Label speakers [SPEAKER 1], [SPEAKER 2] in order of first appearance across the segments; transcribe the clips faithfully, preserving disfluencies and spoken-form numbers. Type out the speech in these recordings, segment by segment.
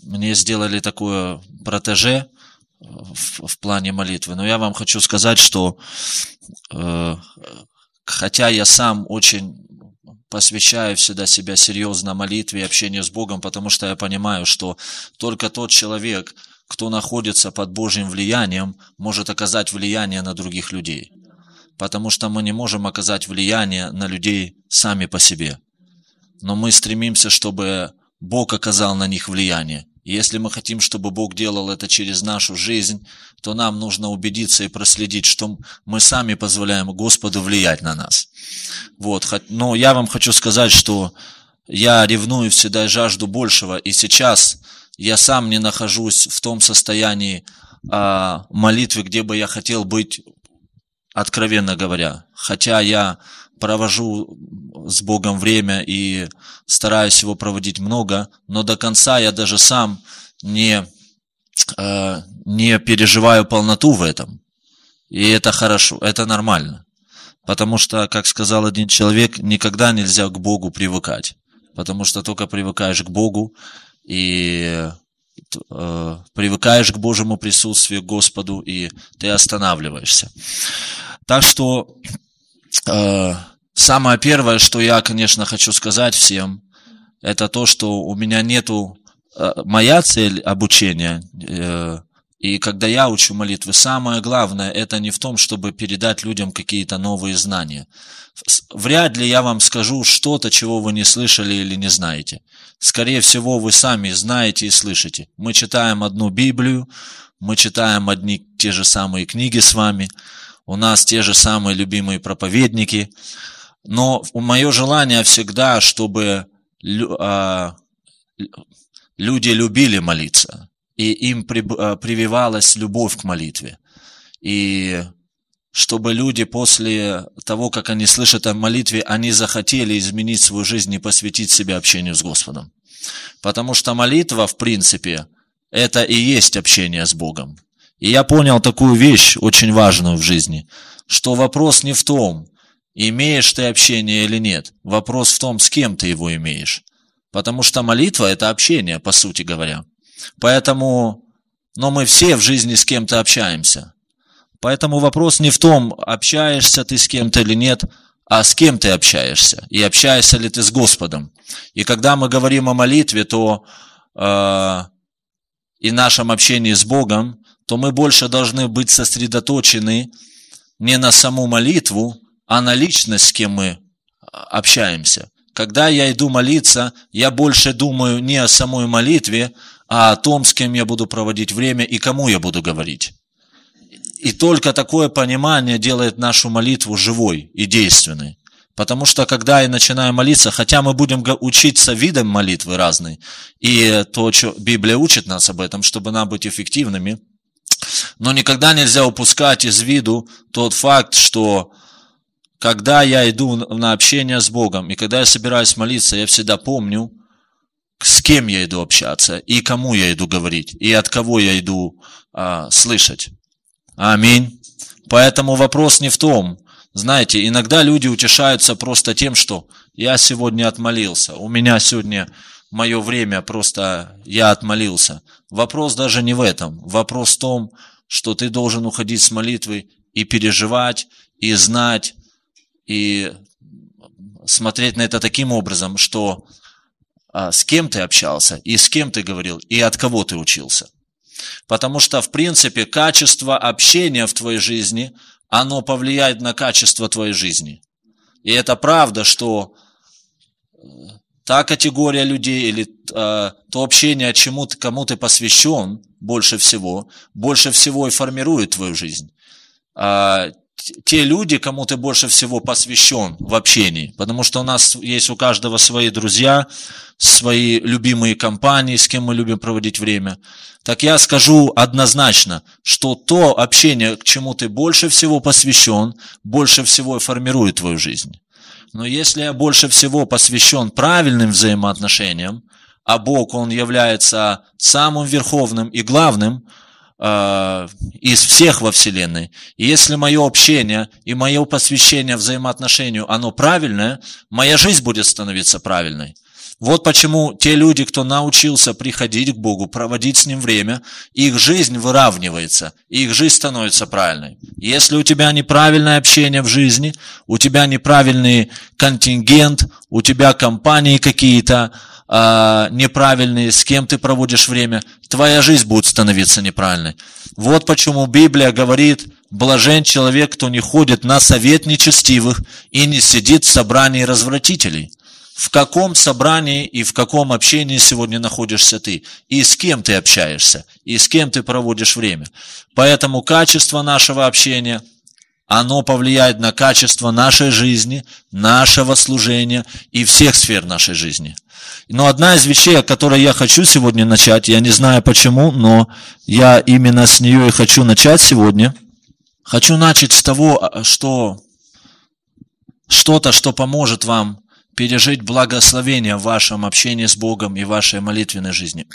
[SPEAKER 1] мне сделали такое протеже в, в плане молитвы. Но я вам хочу сказать, что э, хотя я сам очень посвящаю всегда себя серьезно молитве и общению с Богом, потому что я понимаю, что только тот человек, кто находится под Божьим влиянием, может оказать влияние на других людей. Потому что мы не можем оказать влияние на людей сами по себе. Но мы стремимся, чтобы Бог оказал на них влияние. И если мы хотим, чтобы Бог делал это через нашу жизнь, то нам нужно убедиться и проследить, что мы сами позволяем Господу влиять на нас. Вот. Но я вам хочу сказать, что я ревную всегда и жажду большего. И сейчас я сам не нахожусь в том состоянии а, молитвы, где бы я хотел быть, откровенно говоря. Хотя я провожу с Богом время и стараюсь его проводить много, но до конца я даже сам не, э, не переживаю полноту в этом. И это хорошо, это нормально. Потому что, как сказал один человек, никогда нельзя к Богу привыкать. Потому что только привыкаешь к Богу и э, привыкаешь к Божьему присутствию, к Господу, и ты останавливаешься. Так что э, самое первое, что я, конечно, хочу сказать всем, это то, что у меня нету, э, моя цель обучения, э, и когда я учу молитвы, самое главное, это не в том, чтобы передать людям какие-то новые знания. Вряд ли я вам скажу что-то, чего вы не слышали или не знаете. Скорее всего, вы сами знаете и слышите. Мы читаем одну Библию, мы читаем одни те же самые книги с вами, у нас те же самые любимые проповедники. Но мое желание всегда, чтобы люди любили молиться, и им прививалась любовь к молитве. И чтобы люди после того, как они слышат о молитве, они захотели изменить свою жизнь и посвятить себя общению с Господом. Потому что молитва, в принципе, это и есть общение с Богом. И я понял такую вещь, очень важную в жизни, что вопрос не в том, имеешь ты общение или нет. Вопрос в том, с кем ты его имеешь. Потому что молитва – это общение, по сути говоря. Поэтому, но мы все в жизни с кем-то общаемся. Поэтому вопрос не в том, общаешься ты с кем-то или нет, а с кем ты общаешься. И общаешься ли ты с Господом. И когда мы говорим о молитве, то э, и нашем общении с Богом, то мы больше должны быть сосредоточены не на саму молитву, а на личность, с кем мы общаемся. Когда я иду молиться, я больше думаю не о самой молитве, а о том, с кем я буду проводить время и кому я буду говорить. И только такое понимание делает нашу молитву живой и действенной. Потому что, когда я начинаю молиться, хотя мы будем учиться видам молитвы разные, и то, что Библия учит нас об этом, чтобы нам быть эффективными, но никогда нельзя упускать из виду тот факт, что когда я иду на общение с Богом, и когда я собираюсь молиться, я всегда помню, с кем я иду общаться, и кому я иду говорить, и от кого я иду а, слышать. Аминь. Поэтому вопрос не в том. Знаете, иногда люди утешаются просто тем, что я сегодня отмолился, у меня сегодня мое время, просто я отмолился. Вопрос даже не в этом. Вопрос в том, что ты должен уходить с молитвы и переживать, и знать, и смотреть на это таким образом, что а, с кем ты общался, и с кем ты говорил, и от кого ты учился. Потому что, в принципе, качество общения в твоей жизни, оно повлияет на качество твоей жизни. И это правда, что та категория людей или э, то общение, чему ты, кому ты посвящен больше всего, больше всего и формирует твою жизнь. А, те люди, кому ты больше всего посвящен в общении, потому что у нас есть у каждого свои друзья, свои любимые компании, с кем мы любим проводить время, так я скажу однозначно, что то общение, к чему ты больше всего посвящен, больше всего и формирует твою жизнь. Но если я больше всего посвящен правильным взаимоотношениям, а Бог, Он является самым верховным и главным э, из всех во Вселенной, и если мое общение и мое посвящение взаимоотношению, оно правильное, моя жизнь будет становиться правильной. Вот почему те люди, кто научился приходить к Богу, проводить с Ним время, их жизнь выравнивается, и их жизнь становится правильной. Если у тебя неправильное общение в жизни, у тебя неправильный контингент, у тебя компании какие-то э, неправильные, с кем ты проводишь время, твоя жизнь будет становиться неправильной. Вот почему Библия говорит: блажен человек, кто не ходит на совет нечестивых и не сидит в собрании развратителей. В каком собрании и в каком общении сегодня находишься ты? И с кем ты общаешься? И с кем ты проводишь время? Поэтому качество нашего общения, оно повлияет на качество нашей жизни, нашего служения и всех сфер нашей жизни. Но одна из вещей, о которой я хочу сегодня начать, я не знаю почему, но я именно с нее и хочу начать сегодня. Хочу начать с того, что что-то, что поможет вам пережить благословение в вашем общении с Богом и в вашей молитвенной жизни.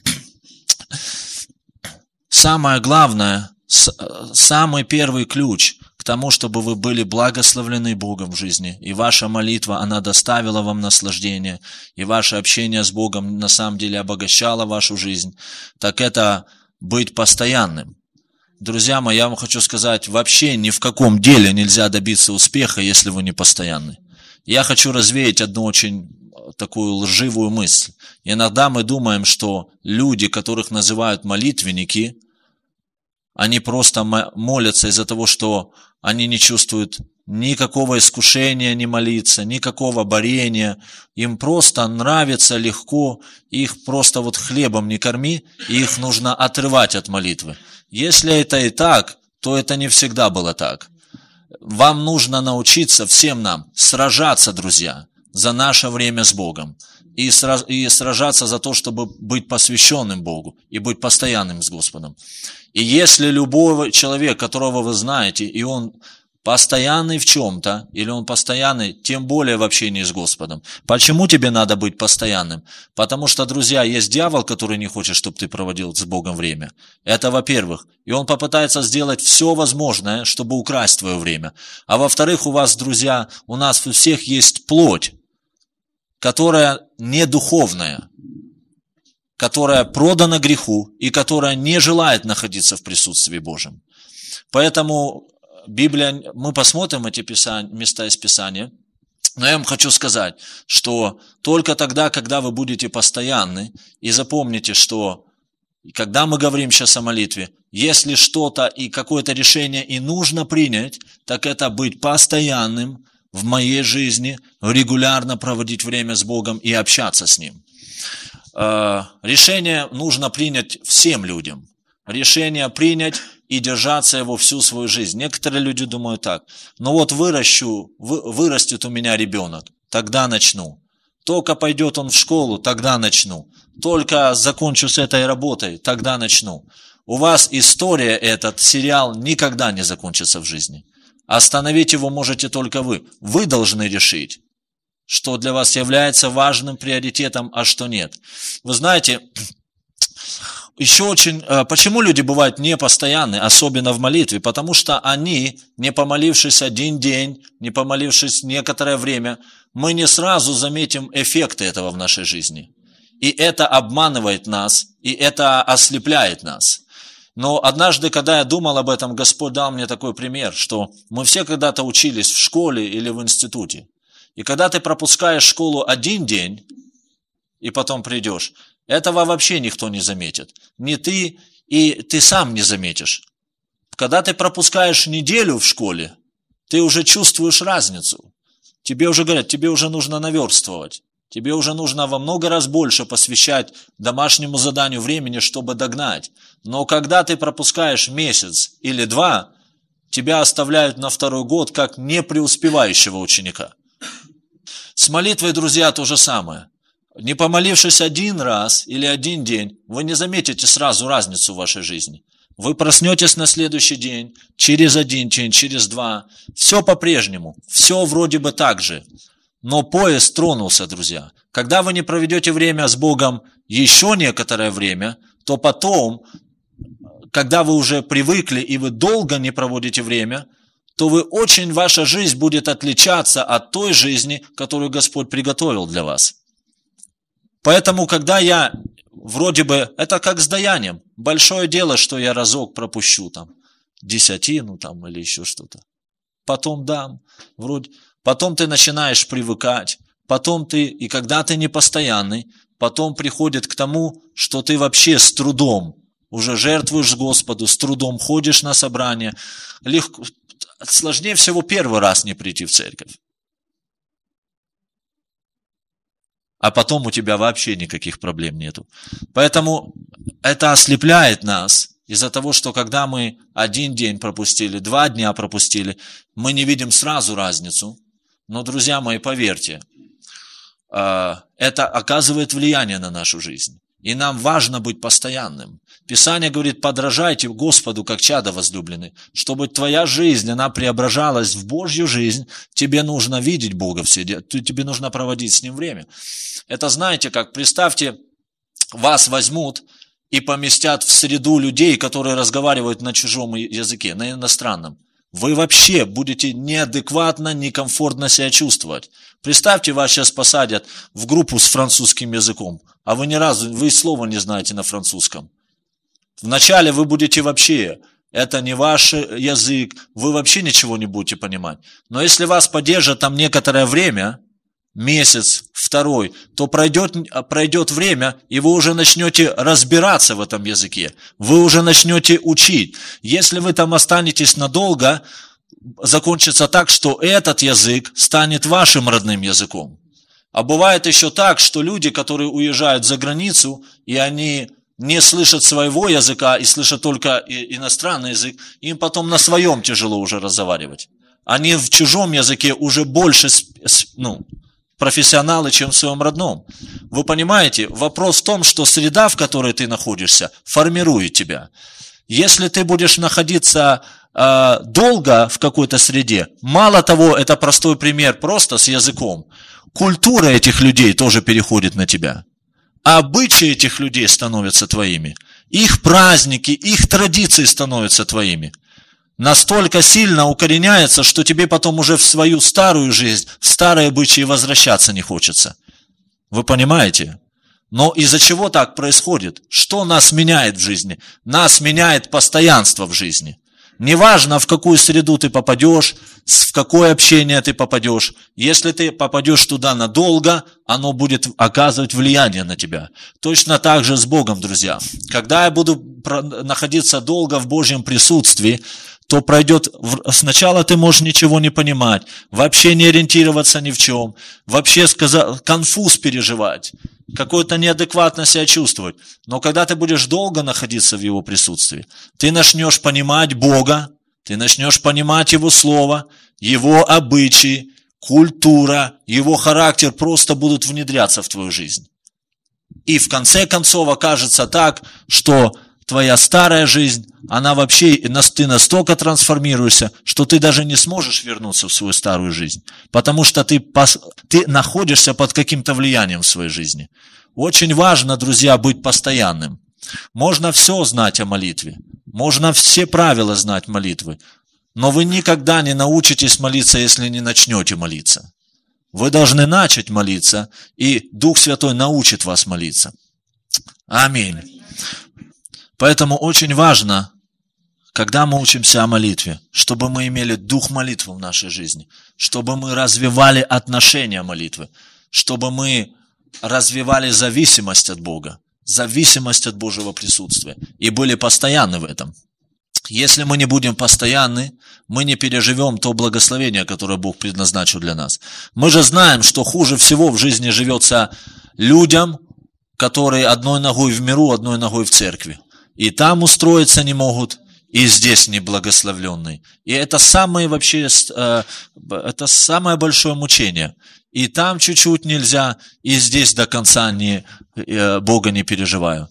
[SPEAKER 1] Самое главное, самый первый ключ к тому, чтобы вы были благословлены Богом в жизни, и ваша молитва, она доставила вам наслаждение, и ваше общение с Богом на самом деле обогащало вашу жизнь, так это быть постоянным. Друзья мои, я вам хочу сказать, вообще ни в каком деле нельзя добиться успеха, если вы не постоянны. Я хочу развеять одну очень такую лживую мысль. Иногда мы думаем, что люди, которых называют молитвенники, они просто молятся из-за того, что они не чувствуют никакого искушения не молиться, никакого борения. Им просто нравится легко, их просто вот хлебом не корми, и их нужно отрывать от молитвы. Если это и так, то это не всегда было так. Вам нужно научиться, всем нам, сражаться, друзья, за наше время с Богом. И сражаться за то, чтобы быть посвященным Богу и быть постоянным с Господом. И если любой человек, которого вы знаете, и он постоянный в чем-то, или он постоянный, тем более в общении с Господом. Почему тебе надо быть постоянным? Потому что, друзья, есть дьявол, который не хочет, чтобы ты проводил с Богом время. Это во-первых. И он попытается сделать все возможное, чтобы украсть твое время. А во-вторых, у вас, друзья, у нас у всех есть плоть, которая не духовная, которая продана греху и которая не желает находиться в присутствии Божьем. Поэтому Библия, мы посмотрим эти писания, места из Писания, но я вам хочу сказать, что только тогда, когда вы будете постоянны, и запомните, что когда мы говорим сейчас о молитве, если что-то и какое-то решение и нужно принять, так это быть постоянным в моей жизни, регулярно проводить время с Богом и общаться с Ним. Решение нужно принять всем людям. Решение принять и держаться его всю свою жизнь. Некоторые люди думают так: ну вот выращу, вы, вырастет у меня ребенок, тогда начну. Только пойдет он в школу, тогда начну. Только закончу с этой работой, тогда начну. У вас история, этот сериал никогда не закончится в жизни. Остановить его можете только вы. Вы должны решить, что для вас является важным приоритетом, а что нет. Вы знаете, еще очень... Почему люди бывают непостоянны, особенно в молитве? Потому что они, не помолившись один день, не помолившись некоторое время, мы не сразу заметим эффекты этого в нашей жизни. И это обманывает нас, и это ослепляет нас. Но однажды, когда я думал об этом, Господь дал мне такой пример, что мы все когда-то учились в школе или в институте. И когда ты пропускаешь школу один день, и потом придешь, этого вообще никто не заметит. Ни ты, и ты сам не заметишь. Когда ты пропускаешь неделю в школе, ты уже чувствуешь разницу. Тебе уже говорят, тебе уже нужно наверстывать. Тебе уже нужно во много раз больше посвящать домашнему заданию времени, чтобы догнать. Но когда ты пропускаешь месяц или два, тебя оставляют на второй год как непреуспевающего ученика. С молитвой, друзья, то же самое. Не помолившись один раз или один день, вы не заметите сразу разницу в вашей жизни. Вы проснетесь на следующий день, через один день, через два. Все по-прежнему, все вроде бы так же. Но поезд тронулся, друзья. Когда вы не проведете время с Богом еще некоторое время, то потом, когда вы уже привыкли и вы долго не проводите время, то вы очень, ваша жизнь будет отличаться от той жизни, которую Господь приготовил для вас. Поэтому, когда я, вроде бы, это как с даянием. Большое дело, что я разок пропущу там, десятину там или еще что-то. Потом дам, вроде, потом ты начинаешь привыкать, потом ты, и когда ты непостоянный, потом приходит к тому, что ты вообще с трудом уже жертвуешь Господу, с трудом ходишь на собрание. Легко, сложнее всего первый раз не прийти в церковь. А потом у тебя вообще никаких проблем нету. Поэтому это ослепляет нас из-за того, что когда мы один день пропустили, два дня пропустили, мы не видим сразу разницу. Но, друзья мои, поверьте, это оказывает влияние на нашу жизнь. И нам важно быть постоянным. Писание говорит, подражайте Господу, как чада возлюбленные. Чтобы твоя жизнь, она преображалась в Божью жизнь, тебе нужно видеть Бога все, тебе нужно проводить с Ним время. Это знаете как, представьте, вас возьмут и поместят в среду людей, которые разговаривают на чужом языке, на иностранном. Вы вообще будете неадекватно, некомфортно себя чувствовать. Представьте, вас сейчас посадят в группу с французским языком, а вы ни разу, вы слова не знаете на французском. Вначале вы будете вообще, это не ваш язык, вы вообще ничего не будете понимать. Но если вас поддержат там некоторое время, месяц, второй, то пройдет, пройдет время, и вы уже начнете разбираться в этом языке. Вы уже начнете учить. Если вы там останетесь надолго, закончится так, что этот язык станет вашим родным языком. А бывает еще так, что люди, которые уезжают за границу, и они не слышат своего языка, и слышат только иностранный язык, им потом на своем тяжело уже разговаривать. Они в чужом языке уже больше, ну, профессионалы, чем в своем родном. Вы понимаете, вопрос в том, что среда, в которой ты находишься, формирует тебя. Если ты будешь находиться э, долго в какой-то среде, мало того, это простой пример просто с языком, культура этих людей тоже переходит на тебя. А обычаи этих людей становятся твоими. Их праздники, их традиции становятся твоими. Настолько сильно укореняется, что тебе потом уже в свою старую жизнь, в старые обычаи возвращаться не хочется. Вы понимаете? Но из-за чего так происходит? Что нас меняет в жизни? Нас меняет постоянство в жизни. Неважно, в какую среду ты попадешь, в какое общение ты попадешь. Если ты попадешь туда надолго, оно будет оказывать влияние на тебя. Точно так же с Богом, друзья. Когда я буду находиться долго в Божьем присутствии, то пройдет, сначала ты можешь ничего не понимать, вообще не ориентироваться ни в чем, вообще сказать, конфуз переживать, какое-то неадекватно себя чувствовать. Но когда ты будешь долго находиться в Его присутствии, ты начнешь понимать Бога, ты начнешь понимать Его Слово, Его обычаи, культура, Его характер просто будут внедряться в твою жизнь. И в конце концов окажется так, что твоя старая жизнь, она вообще, ты настолько трансформируешься, что ты даже не сможешь вернуться в свою старую жизнь, потому что ты, ты находишься под каким-то влиянием в своей жизни. Очень важно, друзья, быть постоянным. Можно все знать о молитве, можно все правила знать молитвы, но вы никогда не научитесь молиться, если не начнете молиться. Вы должны начать молиться, и Дух Святой научит вас молиться. Аминь. Поэтому очень важно, когда мы учимся о молитве, чтобы мы имели дух молитвы в нашей жизни, чтобы мы развивали отношения молитвы, чтобы мы развивали зависимость от Бога, зависимость от Божьего присутствия и были постоянны в этом. Если мы не будем постоянны, мы не переживем то благословение, которое Бог предназначил для нас. Мы же знаем, что хуже всего в жизни живется людям, которые одной ногой в миру, одной ногой в церкви. И там устроиться не могут, и здесь неблагословленные. И это самое вообще, это самое большое мучение. И там чуть-чуть нельзя, и здесь до конца не, Бога не переживаю.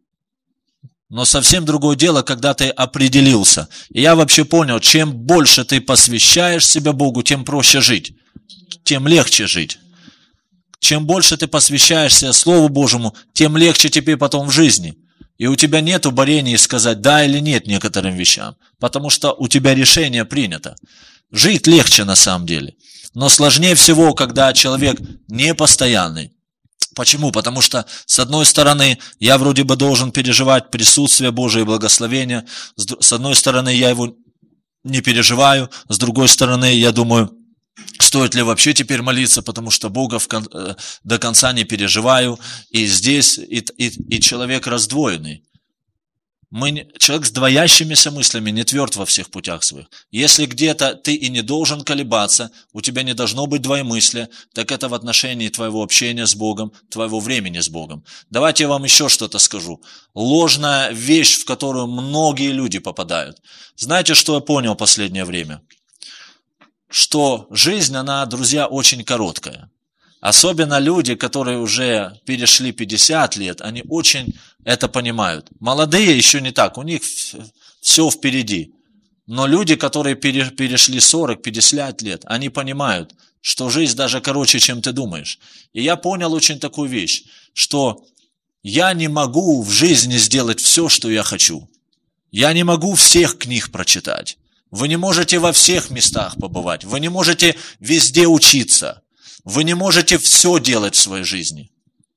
[SPEAKER 1] Но совсем другое дело, когда ты определился. И я вообще понял, чем больше ты посвящаешь себя Богу, тем проще жить, тем легче жить. Чем больше ты посвящаешься Слову Божьему, тем легче тебе потом в жизни. И у тебя нету борения сказать да или нет некоторым вещам, потому что у тебя решение принято. Жить легче на самом деле. Но сложнее всего, когда человек непостоянный. Почему? Потому что, с одной стороны, я вроде бы должен переживать присутствие Божие и благословения, с одной стороны, я его не переживаю, с другой стороны, я думаю, стоит ли вообще теперь молиться, потому что Бога в кон... до конца не переживаю, и здесь и, и, и человек раздвоенный. Мы, человек с двоящимися мыслями не тверд во всех путях своих. Если где-то ты и не должен колебаться, у тебя не должно быть двоемыслия, так это в отношении твоего общения с Богом, твоего времени с Богом. Давайте я вам еще что-то скажу. Ложная вещь, в которую многие люди попадают. Знаете, что я понял в последнее время? Что жизнь, она, друзья, очень короткая. Особенно люди, которые уже перешли пятьдесят лет, они очень это понимают. Молодые еще не так, у них все впереди. Но люди, которые перешли сорок-пятьдесят лет, они понимают, что жизнь даже короче, чем ты думаешь. И я понял очень такую вещь, что я не могу в жизни сделать все, что я хочу. Я не могу всех книг прочитать. Вы не можете во всех местах побывать. Вы не можете везде учиться. Вы не можете все делать в своей жизни.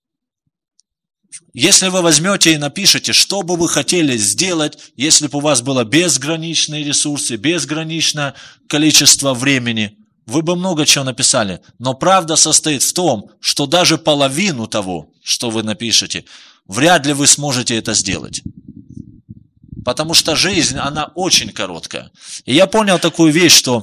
[SPEAKER 1] Если вы возьмете и напишите, что бы вы хотели сделать, если бы у вас было безграничные ресурсы, безграничное количество времени, вы бы много чего написали. Но правда состоит в том, что даже половину того, что вы напишете, вряд ли вы сможете это сделать. Потому что жизнь, она очень короткая. И я понял такую вещь, что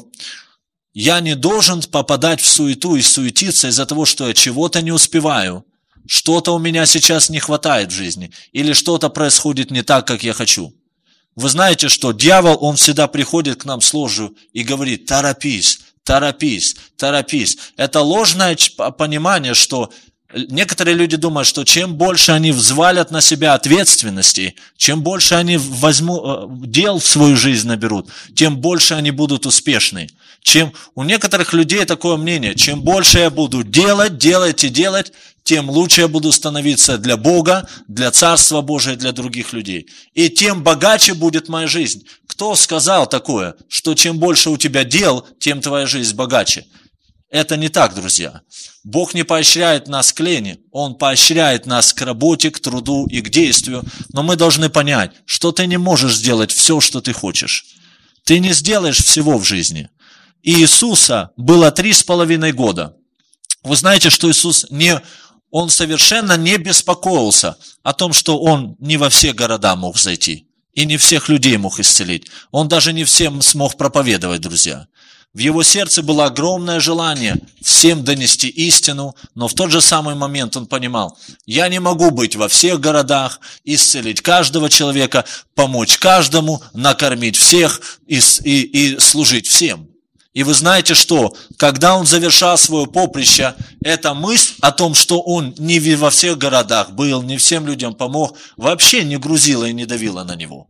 [SPEAKER 1] я не должен попадать в суету и суетиться из-за того, что я чего-то не успеваю, что-то у меня сейчас не хватает в жизни, или что-то происходит не так, как я хочу. Вы знаете, что дьявол, он всегда приходит к нам с ложью и говорит: торопись, торопись, торопись. Это ложное понимание, что некоторые люди думают, что чем больше они взвалят на себя ответственности, чем больше они возьмут, дел в свою жизнь наберут, тем больше они будут успешны. Чем, у некоторых людей такое мнение: чем больше я буду делать, делать и делать, тем лучше я буду становиться для Бога, для Царства Божия, для других людей. И тем богаче будет моя жизнь. Кто сказал такое, что чем больше у тебя дел, тем твоя жизнь богаче? Это не так, друзья. Бог не поощряет нас к лени, Он поощряет нас к работе, к труду и к действию. Но мы должны понять, что ты не можешь сделать все, что ты хочешь. Ты не сделаешь всего в жизни. И Иисуса было три с половиной года. Вы знаете, что Иисус не, Он совершенно не беспокоился о том, что Он не во все города мог зайти. И не всех людей мог исцелить. Он даже не всем смог проповедовать, друзья. В его сердце было огромное желание всем донести истину, но в тот же самый момент он понимал: я не могу быть во всех городах, исцелить каждого человека, помочь каждому, накормить всех и, и, и служить всем. И вы знаете что? Когда он завершал свое поприще, эта мысль о том, что он не во всех городах был, не всем людям помог, вообще не грузила и не давила на него.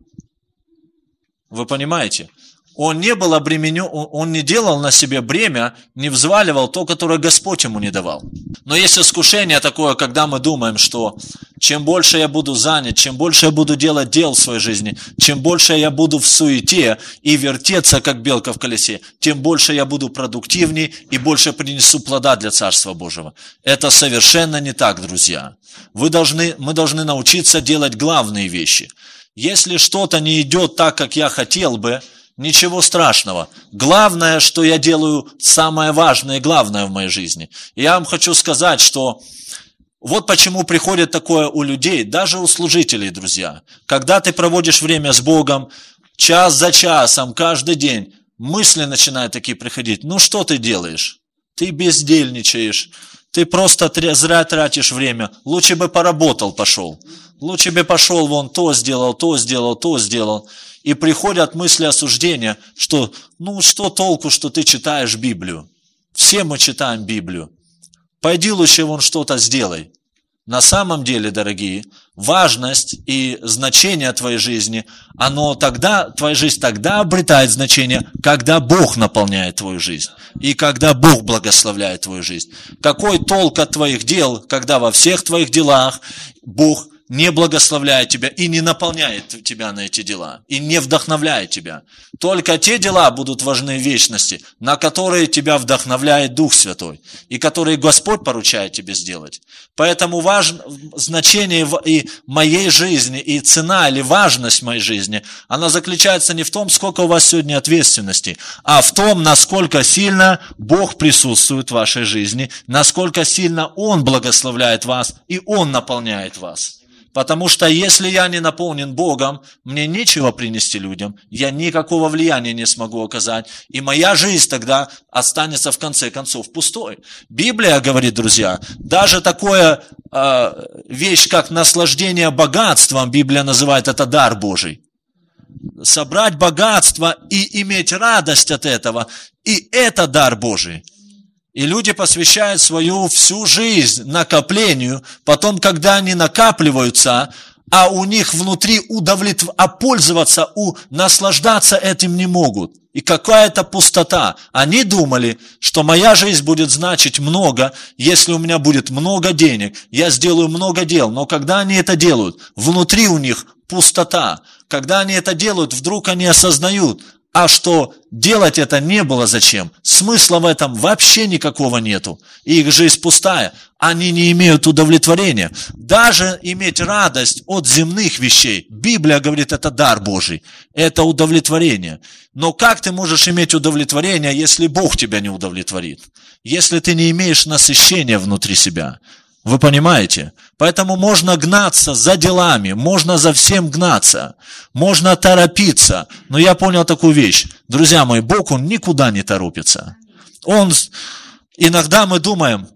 [SPEAKER 1] Вы понимаете? Он не был обременен, он не делал на себе бремя, не взваливал то, которое Господь ему не давал. Но есть искушение такое, когда мы думаем, что чем больше я буду занят, чем больше я буду делать дел в своей жизни, чем больше я буду в суете и вертеться, как белка в колесе, тем больше я буду продуктивней и больше принесу плода для Царства Божьего. Это совершенно не так, друзья. Вы должны, мы должны научиться делать главные вещи. Если что-то не идет так, как я хотел бы, ничего страшного. Главное, что я делаю, самое важное и главное в моей жизни. И я вам хочу сказать, что вот почему приходит такое у людей, даже у служителей, друзья. Когда ты проводишь время с Богом, час за часом, каждый день, мысли начинают такие приходить. Ну что ты делаешь? Ты бездельничаешь. Ты просто зря тратишь время. Лучше бы поработал, пошел. Лучше бы пошел, вон то сделал, то сделал, то сделал. И приходят мысли осуждения, что ну что толку, что ты читаешь Библию? Все мы читаем Библию. Пойди лучше вон что-то сделай. На самом деле, дорогие, важность и значение твоей жизни, оно тогда, твоя жизнь тогда обретает значение, когда Бог наполняет твою жизнь. И когда Бог благословляет твою жизнь. Какой толк от твоих дел, когда во всех твоих делах Бог не благословляет тебя и не наполняет тебя на эти дела, и не вдохновляет тебя. Только те дела будут важны в вечности, на которые тебя вдохновляет Дух Святой, и которые Господь поручает тебе сделать. Поэтому важно, значение и моей жизни, и цена или важность моей жизни, она заключается не в том, сколько у вас сегодня ответственности, а в том, насколько сильно Бог присутствует в вашей жизни, насколько сильно Он благословляет вас, и Он наполняет вас. Потому что если я не наполнен Богом, мне нечего принести людям, я никакого влияния не смогу оказать, и моя жизнь тогда останется в конце концов пустой. Библия говорит, друзья, даже такое э, вещь, как наслаждение богатством, Библия называет это дар Божий. Собрать богатство и иметь радость от этого, и это дар Божий. И люди посвящают свою всю жизнь накоплению, потом, когда они накапливаются, а у них внутри удовлетв... а пользоваться, у... наслаждаться этим не могут. И какая-то пустота. Они думали, что моя жизнь будет значить много, если у меня будет много денег, я сделаю много дел. Но когда они это делают, внутри у них пустота. Когда они это делают, вдруг они осознают, а что делать это не было зачем. Смысла в этом вообще никакого нету. И их жизнь пустая. Они не имеют удовлетворения. Даже иметь радость от земных вещей. Библия говорит, это дар Божий. Это удовлетворение. Но как ты можешь иметь удовлетворение, если Бог тебя не удовлетворит? Если ты не имеешь насыщения внутри себя. Вы понимаете? Поэтому можно гнаться за делами, можно за всем гнаться, можно торопиться. Но я понял такую вещь. Друзья мои, Бог, Он никуда не торопится. Он, иногда мы думаем,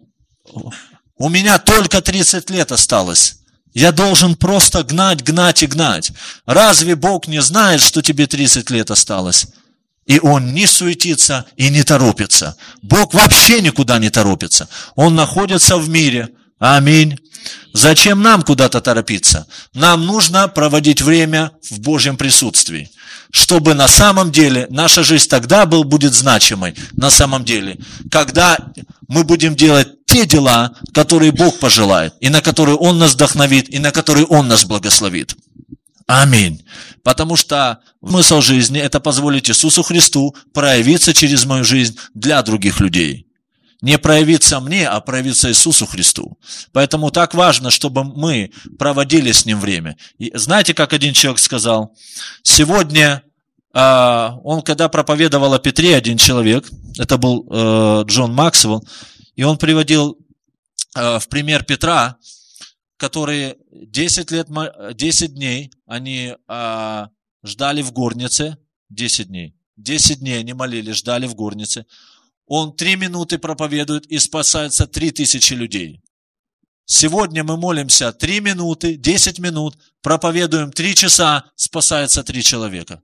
[SPEAKER 1] у меня только тридцать лет осталось. Я должен просто гнать, гнать и гнать. Разве Бог не знает, что тебе тридцать лет осталось? И Он не суетится и не торопится. Бог вообще никуда не торопится. Он находится в мире. Аминь. Зачем нам куда-то торопиться? Нам нужно проводить время в Божьем присутствии, чтобы на самом деле наша жизнь тогда был, будет значимой, на самом деле, когда мы будем делать те дела, которые Бог пожелает, и на которые Он нас вдохновит, и на которые Он нас благословит. Аминь. Потому что смысл жизни – это позволить Иисусу Христу проявиться через мою жизнь для других людей. Не проявиться мне, а проявиться Иисусу Христу. Поэтому так важно, чтобы мы проводили с Ним время. И знаете, как один человек сказал? Сегодня, э, он когда проповедовал о Петре, один человек, это был э, Джон Максвелл, и он приводил э, в пример Петра, который десять лет, десять дней они э, ждали в горнице, десять дней. десять дней они молились, ждали в горнице. Он три минуты проповедует, и спасается три тысячи людей. Сегодня мы молимся три минуты, десять минут, проповедуем три часа, спасается три человека.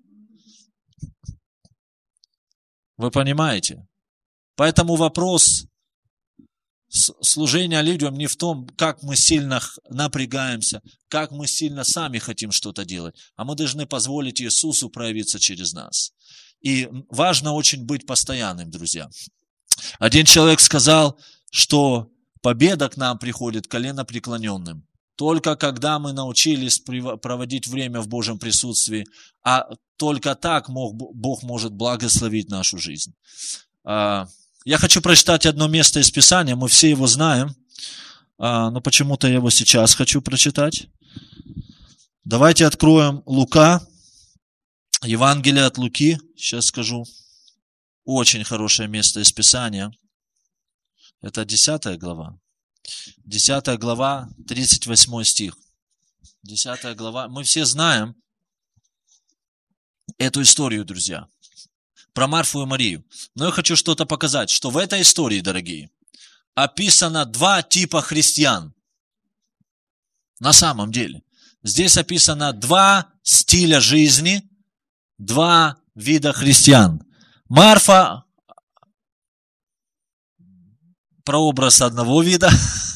[SPEAKER 1] Вы понимаете? Поэтому вопрос служения людям не в том, как мы сильно напрягаемся, как мы сильно сами хотим что-то делать, а мы должны позволить Иисусу проявиться через нас. И важно очень быть постоянным, друзья. Один человек сказал, что победа к нам приходит коленопреклоненным. Только когда мы научились проводить время в Божьем присутствии, а только так Бог может благословить нашу жизнь. Я хочу прочитать одно место из Писания, мы все его знаем, но почему-то я его сейчас хочу прочитать. Давайте откроем Лука. Евангелие от Луки, сейчас скажу, очень хорошее место из Писания. Это десятая глава. десятая глава, тридцать восьмой стих. десятая глава. Мы все знаем эту историю, друзья, про Марфу и Марию. Но я хочу что-то показать, что в этой истории, дорогие, описано два типа христиан. На самом деле. Здесь описано два стиля жизни, два вида христиан. Марфа прообраз одного вида,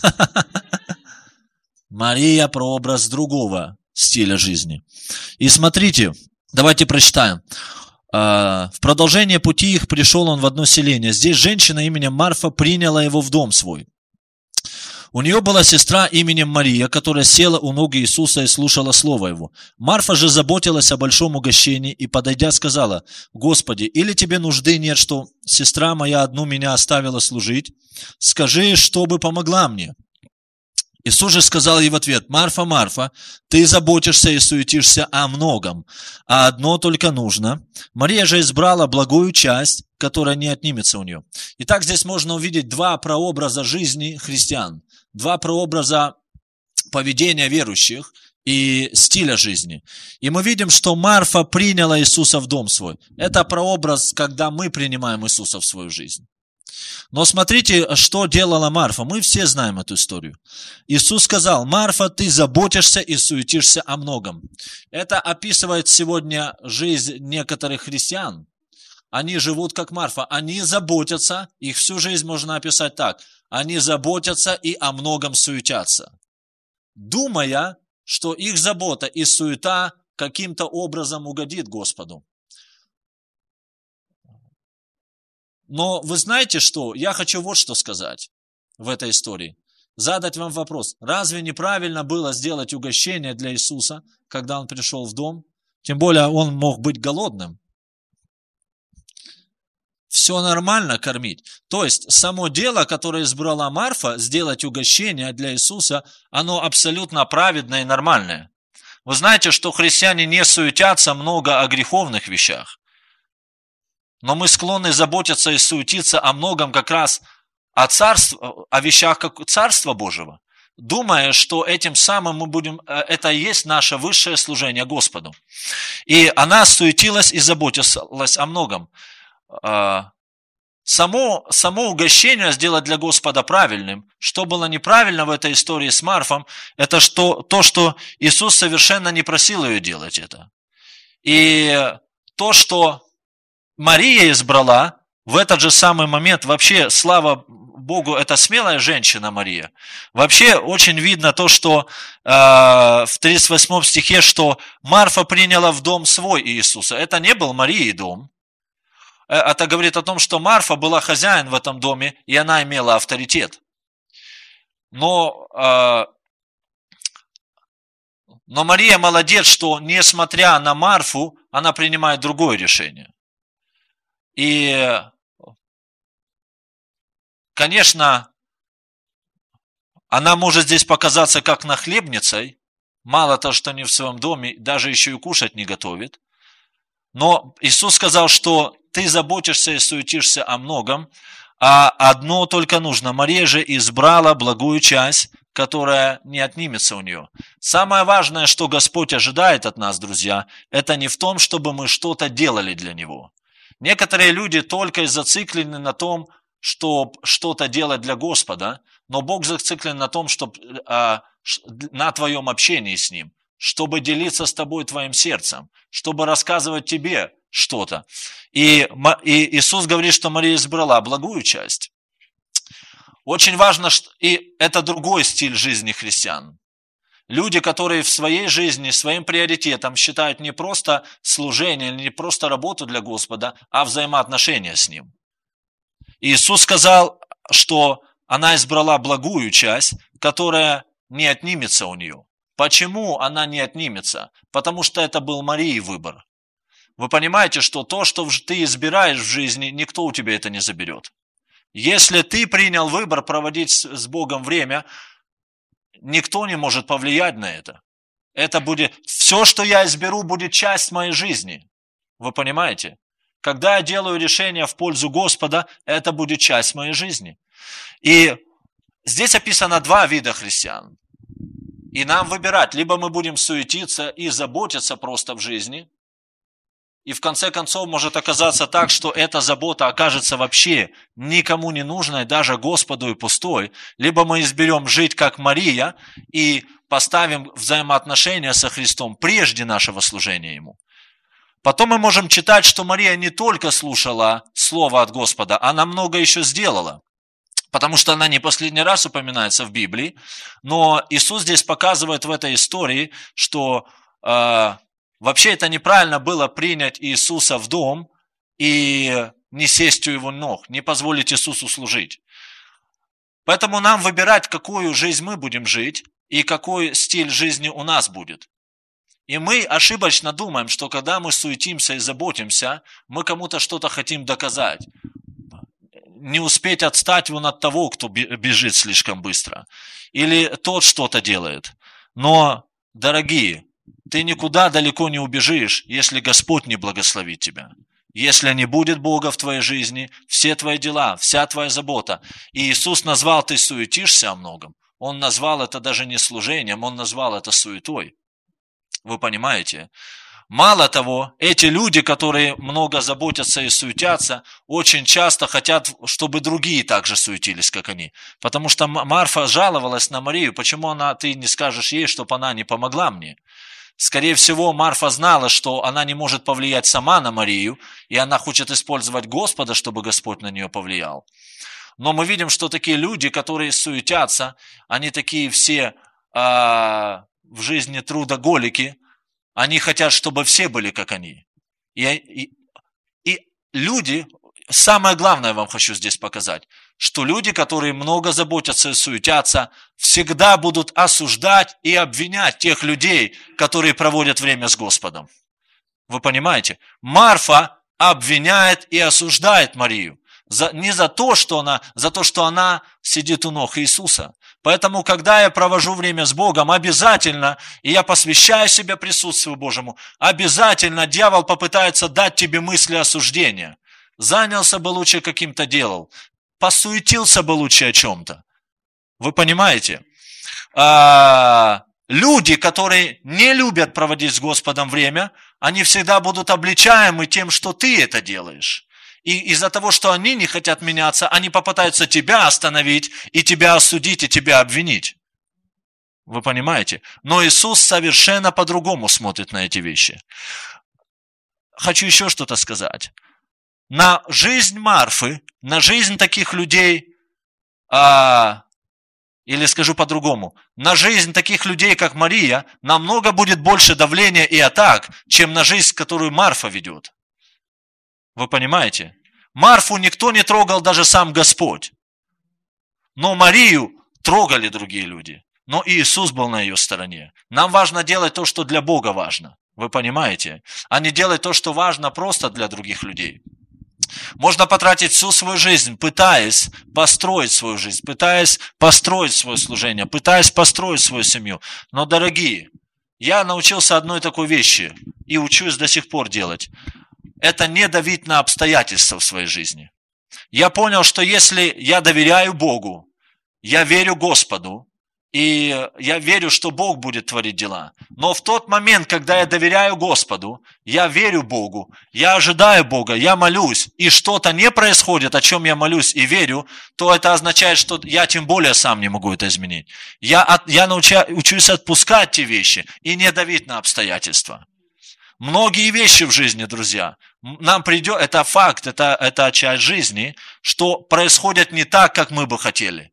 [SPEAKER 1] Мария прообраз другого стиля жизни. И смотрите, давайте прочитаем. В продолжение пути их пришел он в одно селение. Здесь женщина именем Марфа приняла его в дом свой. У нее была сестра именем Мария, которая села у ног Иисуса и слушала слово Его. Марфа же заботилась о большом угощении и, подойдя, сказала: «Господи, или тебе нужды нет, что сестра моя одну меня оставила служить? Скажи, чтобы помогла мне». Иисус же сказал ей в ответ: «Марфа, Марфа, ты заботишься и суетишься о многом, а одно только нужно. Мария же избрала благую часть, которая не отнимется у нее». Итак, здесь можно увидеть два прообраза жизни христиан, два прообраза поведения верующих и стиля жизни. И мы видим, что Марфа приняла Иисуса в дом свой. Это прообраз, когда мы принимаем Иисуса в свою жизнь. Но смотрите, что делала Марфа. Мы все знаем эту историю. Иисус сказал: «Марфа, ты заботишься и суетишься о многом». Это описывает сегодня жизнь некоторых христиан. Они живут как Марфа. Они заботятся, их всю жизнь можно описать так: они заботятся и о многом суетятся, думая, что их забота и суета каким-то образом угодит Господу. Но вы знаете что? Я хочу вот что сказать в этой истории. Задать вам вопрос. Разве неправильно было сделать угощение для Иисуса, когда Он пришел в дом? Тем более Он мог быть голодным. Все нормально кормить. То есть само дело, которое избрала Марфа, сделать угощение для Иисуса, оно абсолютно праведное и нормальное. Вы знаете, что христиане не суетятся много о греховных вещах. Но мы склонны заботиться и суетиться о многом как раз о, царств, о вещах как Царства Божьего, думая, что этим самым мы будем, это и есть наше высшее служение Господу. И она суетилась и заботилась о многом. Само, само угощение сделать для Господа правильным, что было неправильно в этой истории с Марфом, это что, то, что Иисус совершенно не просил ее делать это. И то, что Мария избрала в этот же самый момент, вообще, слава Богу, это смелая женщина Мария. Вообще очень видно то, что э, в тридцать восьмом стихе, что Марфа приняла в дом свой Иисуса. Это не был Марии дом. Это говорит о том, что Марфа была хозяин в этом доме, и она имела авторитет. Но, э, но Мария молодец, что несмотря на Марфу, она принимает другое решение. И, конечно, она может здесь показаться как нахлебницей, мало того, что не в своем доме, даже еще и кушать не готовит. Но Иисус сказал, что ты заботишься и суетишься о многом, а одно только нужно. Мария же избрала благую часть, которая не отнимется у нее. Самое важное, что Господь ожидает от нас, друзья, это не в том, чтобы мы что-то делали для Него. Некоторые люди только зациклены на том, чтобы что-то делать для Господа, но Бог зациклен на том, чтобы, а, на твоем общении с Ним, чтобы делиться с тобой твоим сердцем, чтобы рассказывать тебе что-то. И, и Иисус говорит, что Мария избрала благую часть. Очень важно, и это другой стиль жизни христиан. Люди, которые в своей жизни своим приоритетом считают не просто служение, не просто работу для Господа, а взаимоотношения с Ним. Иисус сказал, что она избрала благую часть, которая не отнимется у нее. Почему она не отнимется? Потому что это был Марии выбор. Вы понимаете, что то, что ты избираешь в жизни, никто у тебя это не заберет. Если ты принял выбор проводить с Богом время, никто не может повлиять на это. Это будет, все, что я изберу, будет часть моей жизни. Вы понимаете? Когда я делаю решение в пользу Господа, это будет часть моей жизни. И здесь описано два вида христиан. И нам выбирать, либо мы будем суетиться и заботиться просто в жизни, и в конце концов может оказаться так, что эта забота окажется вообще никому не нужной, даже Господу и пустой. Либо мы изберем жить как Мария и поставим взаимоотношения со Христом прежде нашего служения Ему. Потом мы можем читать, что Мария не только слушала Слово от Господа, она много еще сделала. Потому что она не последний раз упоминается в Библии, но Иисус здесь показывает в этой истории, что э, вообще это неправильно было принять Иисуса в дом и не сесть у Его ног, не позволить Иисусу служить. Поэтому нам выбирать, какую жизнь мы будем жить и какой стиль жизни у нас будет. И мы ошибочно думаем, что когда мы суетимся и заботимся, мы кому-то что-то хотим доказать. Не успеть отстать вон от того, кто бежит слишком быстро. Или тот что-то делает. Но, дорогие, ты никуда далеко не убежишь, если Господь не благословит тебя. Если не будет Бога в твоей жизни, все твои дела, вся твоя забота. И Иисус назвал, ты суетишься о многом. Он назвал это даже не служением, Он назвал это суетой. Вы понимаете? Мало того, эти люди, которые много заботятся и суетятся, очень часто хотят, чтобы другие также суетились, как они. Потому что Марфа жаловалась на Марию. Почему она, ты не скажешь ей, чтобы она не помогла мне? Скорее всего, Марфа знала, что она не может повлиять сама на Марию, и она хочет использовать Господа, чтобы Господь на нее повлиял. Но мы видим, что такие люди, которые суетятся, они такие все а, в жизни трудоголики, они хотят, чтобы все были как они. И, и, и люди, самое главное вам хочу здесь показать, что люди, которые много заботятся и суетятся, всегда будут осуждать и обвинять тех людей, которые проводят время с Господом. Вы понимаете? Марфа обвиняет и осуждает Марию. За, не за то, что она, за то, что она сидит у ног Иисуса. Поэтому, когда я провожу время с Богом, обязательно, и я посвящаю себя присутствию Божьему, обязательно дьявол попытается дать тебе мысли осуждения. Занялся бы лучше каким-то делом, посуетился бы лучше о чем-то. Вы понимаете? А, люди, которые не любят проводить с Господом время, они всегда будут обличаемы тем, что ты это делаешь. И из-за того, что они не хотят меняться, они попытаются тебя остановить, и тебя осудить, и тебя обвинить. Вы понимаете? Но Иисус совершенно по-другому смотрит на эти вещи. Хочу еще что-то сказать. На жизнь Марфы, на жизнь таких людей, а, или скажу по-другому, на жизнь таких людей, как Мария, намного будет больше давления и атак, чем на жизнь, которую Марфа ведет. Вы понимаете? Марфу никто не трогал, даже сам Господь. Но Марию трогали другие люди. Но Иисус был на ее стороне. Нам важно делать то, что для Бога важно. Вы понимаете? А не делать то, что важно просто для других людей. Можно потратить всю свою жизнь, пытаясь построить свою жизнь, пытаясь построить свое служение, пытаясь построить свою семью. Но, дорогие, я научился одной такой вещи и учусь до сих пор делать. Это не давить на обстоятельства в своей жизни. Я понял, что если я доверяю Богу, я верю Господу, и я верю, что Бог будет творить дела. Но в тот момент, когда я доверяю Господу, я верю Богу, я ожидаю Бога, я молюсь, и что-то не происходит, о чем я молюсь и верю, то это означает, что я тем более сам не могу это изменить. Я, от, я науча, учусь отпускать те вещи и не давить на обстоятельства. Многие вещи в жизни, друзья, нам придет, это факт, это, это часть жизни, что происходят не так, как мы бы хотели.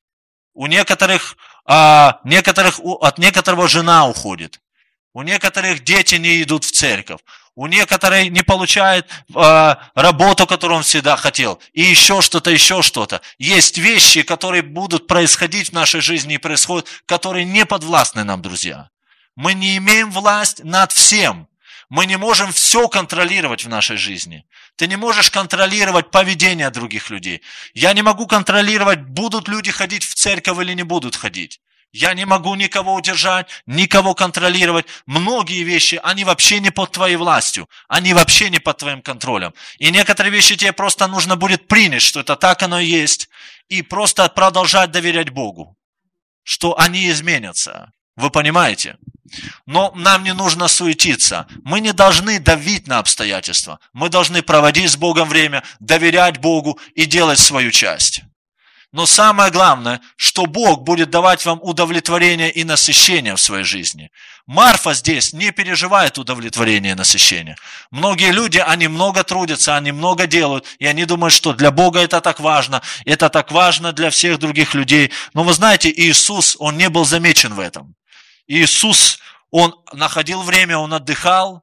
[SPEAKER 1] У некоторых, а, некоторых, от некоторого жена уходит, у некоторых дети не идут в церковь, у некоторых не получает а, работу, которую он всегда хотел, и еще что-то, еще что-то. Есть вещи, которые будут происходить в нашей жизни и происходят, которые не подвластны нам, друзья. Мы не имеем власть над всем. Мы не можем все контролировать в нашей жизни. Ты не можешь контролировать поведение других людей. Я не могу контролировать, будут люди ходить в церковь или не будут ходить. Я не могу никого удержать, никого контролировать. Многие вещи, они вообще не под твоей властью. Они вообще не под твоим контролем. И некоторые вещи тебе просто нужно будет принять, что это так оно и есть. И просто продолжать доверять Богу, что они изменятся. Вы понимаете? Но нам не нужно суетиться. Мы не должны давить на обстоятельства. Мы должны проводить с Богом время, доверять Богу и делать свою часть. Но самое главное, что Бог будет давать вам удовлетворение и насыщение в своей жизни. Марфа здесь не переживает удовлетворение и насыщение. Многие люди, они много трудятся, они много делают, и они думают, что для Бога это так важно, это так важно для всех других людей. Но вы знаете, Иисус, Он не был замечен в этом. Иисус, Он находил время, Он отдыхал.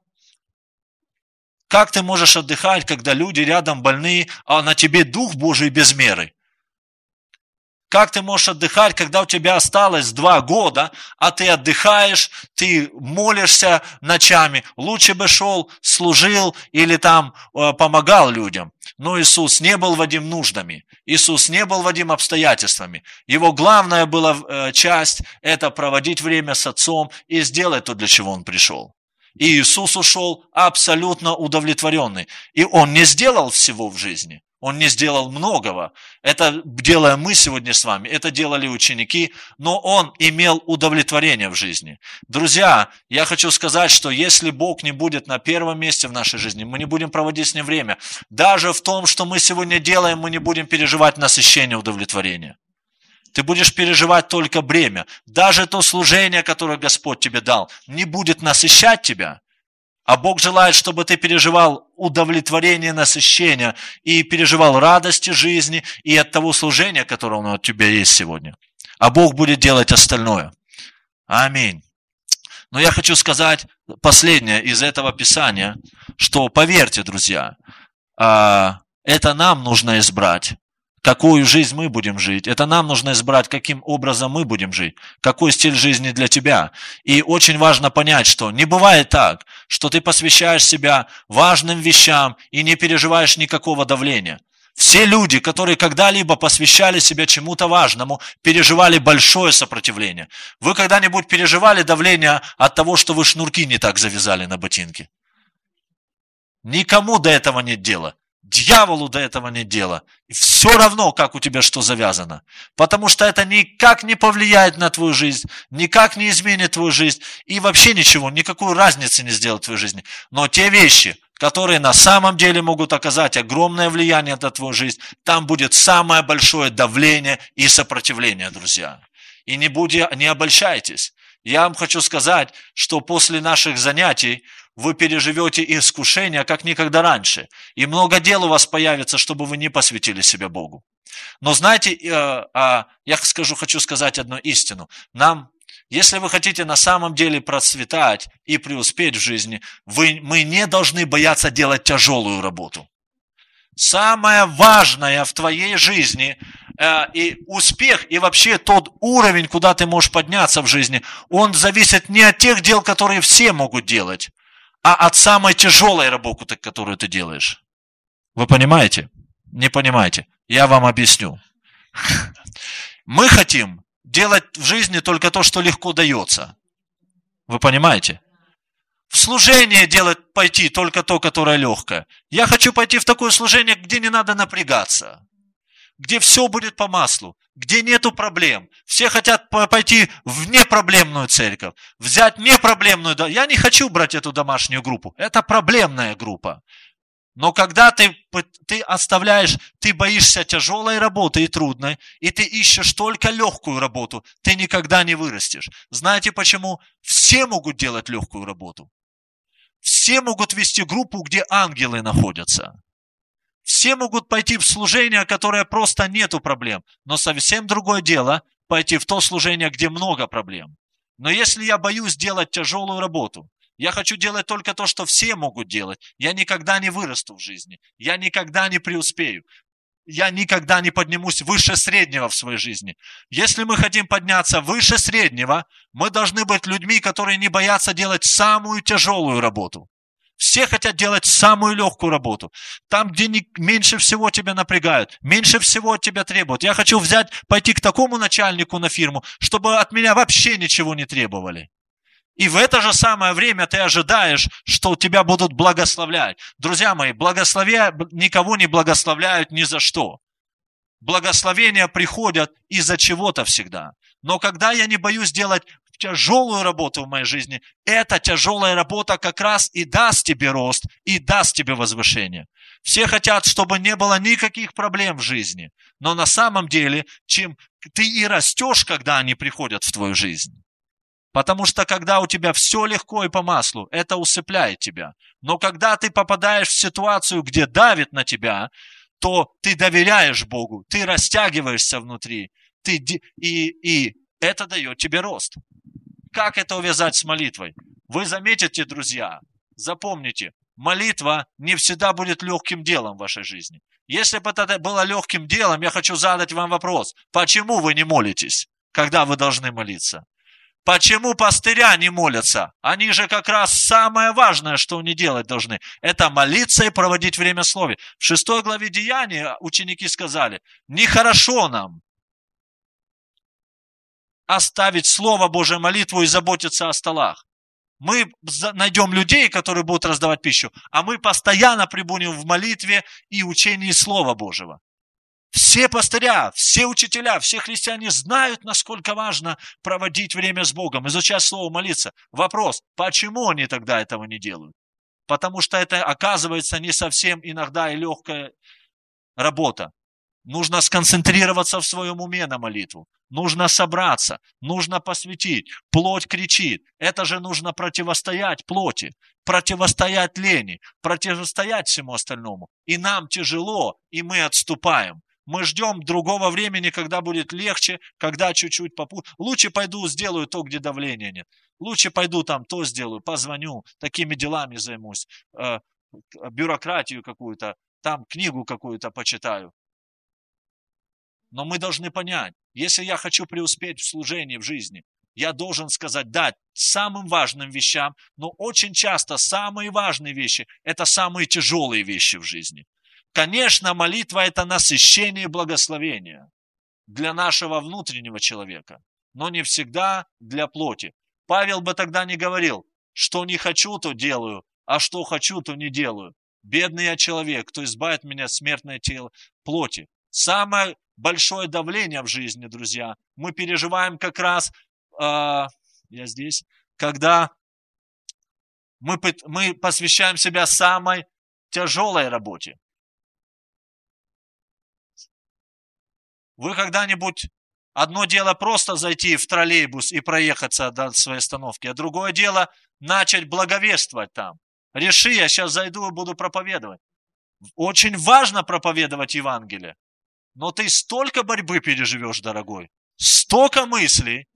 [SPEAKER 1] Как ты можешь отдыхать, когда люди рядом больные, а на тебе Дух Божий без меры? Как ты можешь отдыхать, когда у тебя осталось два года, а ты отдыхаешь, ты молишься ночами? Лучше бы шел, служил или там э, помогал людям. Но Иисус не был водим нуждами. Иисус не был водим обстоятельствами. Его главная была э, часть – это проводить время с Отцом и сделать то, для чего Он пришел. И Иисус ушел абсолютно удовлетворенный. И Он не сделал всего в жизни. Он не сделал многого. Это делаем мы сегодня с вами. Это делали ученики. Но Он имел удовлетворение в жизни. Друзья, я хочу сказать, что если Бог не будет на первом месте в нашей жизни, мы не будем проводить с Ним время. Даже в том, что мы сегодня делаем, мы не будем переживать насыщение удовлетворения. Ты будешь переживать только бремя. Даже то служение, которое Господь тебе дал, не будет насыщать тебя. А Бог желает, чтобы ты переживал удовлетворение, насыщение и переживал радости жизни и от того служения, которое у тебя есть сегодня. А Бог будет делать остальное. Аминь. Но я хочу сказать последнее из этого Писания, что поверьте, друзья, это нам нужно избрать. Какую жизнь мы будем жить. Это нам нужно избрать, каким образом мы будем жить. Какой стиль жизни для тебя. И очень важно понять, что не бывает так, что ты посвящаешь себя важным вещам и не переживаешь никакого давления. Все люди, которые когда-либо посвящали себя чему-то важному, переживали большое сопротивление. Вы когда-нибудь переживали давление от того, что вы шнурки не так завязали на ботинке? Никому до этого нет дела. Дьяволу до этого нет дела. И все равно, как у тебя что завязано. Потому что это никак не повлияет на твою жизнь, никак не изменит твою жизнь. И вообще ничего, никакой разницы не сделает в твоей жизни. Но те вещи, которые на самом деле могут оказать огромное влияние на твою жизнь, там будет самое большое давление и сопротивление, друзья. И не, будьте, не обольщайтесь. Я вам хочу сказать, что после наших занятий вы переживете искушение, как никогда раньше. И много дел у вас появится, чтобы вы не посвятили себя Богу. Но знаете, я скажу, хочу сказать одну истину. Нам, если вы хотите на самом деле процветать и преуспеть в жизни, вы, мы не должны бояться делать тяжелую работу. Самое важное в твоей жизни и успех, и вообще тот уровень, куда ты можешь подняться в жизни, он зависит не от тех дел, которые все могут делать, а от самой тяжелой работы, которую ты делаешь. Вы понимаете? Не понимаете? Я вам объясню. Мы хотим делать в жизни только то, что легко дается. Вы понимаете? В служение делать, пойти только то, которое легкое. Я хочу пойти в такое служение, где не надо напрягаться. Где все будет по маслу, где нету проблем. Все хотят пойти в непроблемную церковь, взять непроблемную. Я не хочу брать эту домашнюю группу, это проблемная группа. Но когда ты, ты оставляешь, ты боишься тяжелой работы и трудной, и ты ищешь только легкую работу, ты никогда не вырастешь. Знаете почему? Все могут делать легкую работу. Все могут вести группу, где ангелы находятся. Все могут пойти в служение, которое просто нету проблем. Но совсем другое дело пойти в то служение, где много проблем. Но если я боюсь делать тяжелую работу, я хочу делать только то, что все могут делать, я никогда не вырасту в жизни. Я никогда не преуспею. Я никогда не поднимусь выше среднего в своей жизни. Если мы хотим подняться выше среднего, мы должны быть людьми, которые не боятся делать самую тяжелую работу. Все хотят делать самую легкую работу. Там, где не, меньше всего тебя напрягают, меньше всего от тебя требуют. Я хочу взять, пойти к такому начальнику на фирму, чтобы от меня вообще ничего не требовали. И в это же самое время ты ожидаешь, что тебя будут благословлять. Друзья мои, благословия никого не благословляют ни за что. Благословения приходят из-за чего-то всегда. Но когда я не боюсь делать тяжелую работу в моей жизни, эта тяжелая работа как раз и даст тебе рост, и даст тебе возвышение. Все хотят, чтобы не было никаких проблем в жизни. Но на самом деле, чем ты и растешь, когда они приходят в твою жизнь. Потому что когда у тебя все легко и по маслу, это усыпляет тебя. Но когда ты попадаешь в ситуацию, где давит на тебя, то ты доверяешь Богу, ты растягиваешься внутри, ты, и, и это дает тебе рост. Как это увязать с молитвой? Вы заметите, друзья, запомните, молитва не всегда будет легким делом в вашей жизни. Если бы это было легким делом, я хочу задать вам вопрос. Почему вы не молитесь, когда вы должны молиться? Почему пастыря не молятся? Они же как раз самое важное, что они делать должны. Это молиться и проводить время в Слове. В шестой главе Деяния ученики сказали, нехорошо нам оставить Слово Божие, молитву и заботиться о столах. Мы найдем людей, которые будут раздавать пищу, а мы постоянно пребудем в молитве и учении Слова Божьего. Все пастыря, все учителя, все христиане знают, насколько важно проводить время с Богом, изучать Слово, молиться. Вопрос, почему они тогда этого не делают? Потому что это, оказывается, не совсем иногда и легкая работа. Нужно сконцентрироваться в своем уме на молитву. Нужно собраться, нужно посвятить. Плоть кричит. Это же нужно противостоять плоти, противостоять лени, противостоять всему остальному. И нам тяжело, и мы отступаем. Мы ждем другого времени, когда будет легче, когда чуть-чуть попу... Лучше пойду сделаю то, где давления нет. Лучше пойду там то сделаю, позвоню, такими делами займусь, э, бюрократию какую-то, там книгу какую-то почитаю. Но мы должны понять, если я хочу преуспеть в служении, в жизни, я должен сказать «да» самым важным вещам, но очень часто самые важные вещи – это самые тяжелые вещи в жизни. Конечно, молитва – это насыщение и благословение для нашего внутреннего человека, но не всегда для плоти. Павел бы тогда не говорил, что не хочу, то делаю, а что хочу, то не делаю. Бедный я человек, кто избавит меня от смертной тела плоти. Самое большое давление в жизни, друзья, мы переживаем как раз, э, я здесь, когда мы, мы посвящаем себя самой тяжелой работе. Вы когда-нибудь, одно дело просто зайти в троллейбус и проехаться до своей остановки, а другое дело начать благовествовать там. Реши, я сейчас зайду и буду проповедовать. Очень важно проповедовать Евангелие, но ты столько борьбы переживешь, дорогой, столько мыслей.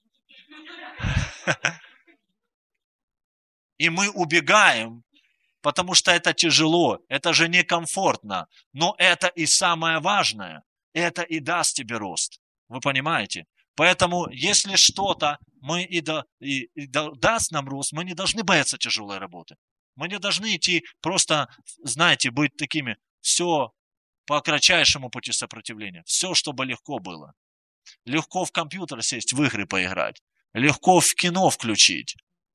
[SPEAKER 1] И мы убегаем, потому что это тяжело, это же некомфортно, но это и самое важное. Это и даст тебе рост. Вы понимаете? Поэтому, если что-то мы и, да, и, и да, даст нам рост, мы не должны бояться тяжелой работы. Мы не должны идти просто, знаете, быть такими, все по кратчайшему пути сопротивления. Все, чтобы легко было. Легко в компьютер сесть, в игры поиграть. Легко в кино включить.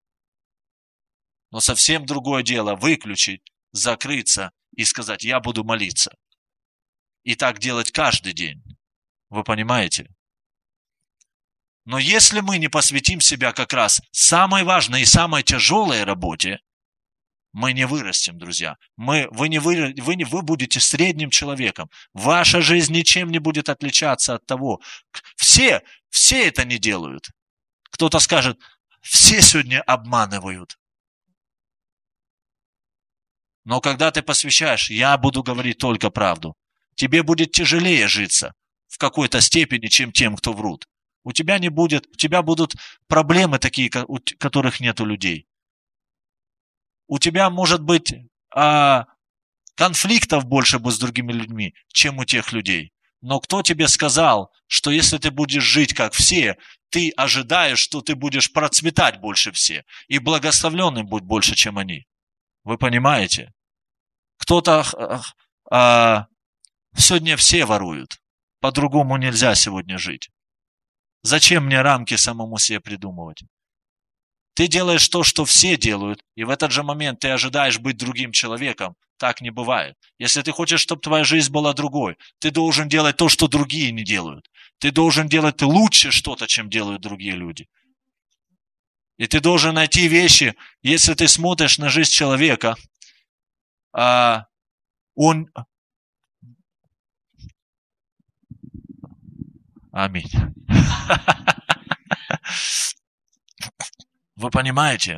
[SPEAKER 1] Но совсем другое дело выключить, закрыться и сказать, я буду молиться. И так делать каждый день. Вы понимаете? Но если мы не посвятим себя как раз самой важной и самой тяжелой работе, мы не вырастем, друзья. Мы, вы, не вы, вы, не, вы будете средним человеком. Ваша жизнь ничем не будет отличаться от того. Все, все это не делают. Кто-то скажет, все сегодня обманывают. Но когда ты посвящаешь, я буду говорить только правду. Тебе будет тяжелее житься в какой-то степени, чем тем, кто врут. У тебя не будет, у тебя будут проблемы такие, которых нет у людей. У тебя может быть а, конфликтов больше будет с другими людьми, чем у тех людей. Но кто тебе сказал, что если ты будешь жить как все, ты ожидаешь, что ты будешь процветать больше все, и благословленным будет больше, чем они? Вы понимаете? Кто-то... А, Сегодня все воруют. По-другому нельзя сегодня жить. Зачем мне рамки самому себе придумывать? Ты делаешь то, что все делают, и в этот же момент ты ожидаешь быть другим человеком. Так не бывает. Если ты хочешь, чтобы твоя жизнь была другой, ты должен делать то, что другие не делают. Ты должен делать лучше что-то, чем делают другие люди. И ты должен найти вещи, если ты смотришь на жизнь человека, а он... Аминь. Вы понимаете?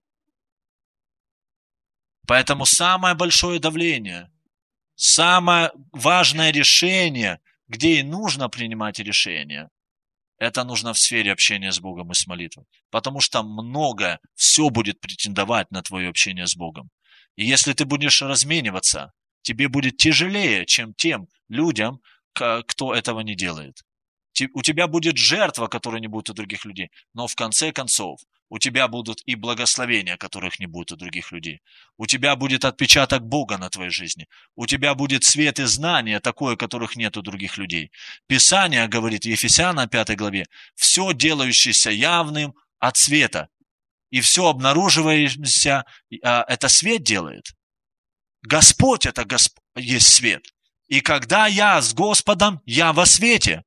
[SPEAKER 1] Поэтому самое большое давление, самое важное решение, где и нужно принимать решения, это нужно в сфере общения с Богом и с молитвой. Потому что многое, все будет претендовать на твое общение с Богом. И если ты будешь размениваться тебе будет тяжелее, чем тем людям, кто этого не делает. У тебя будет жертва, которой не будет у других людей, но в конце концов у тебя будут и благословения, которых не будет у других людей. У тебя будет отпечаток Бога на твоей жизни. У тебя будет свет и знание такое, которых нет у других людей. Писание говорит в Ефесянам пятой главе, все делающееся явным от света. И все обнаруживающееся, это свет делает. Господь это Госп... есть свет. И когда я с Господом, я во свете.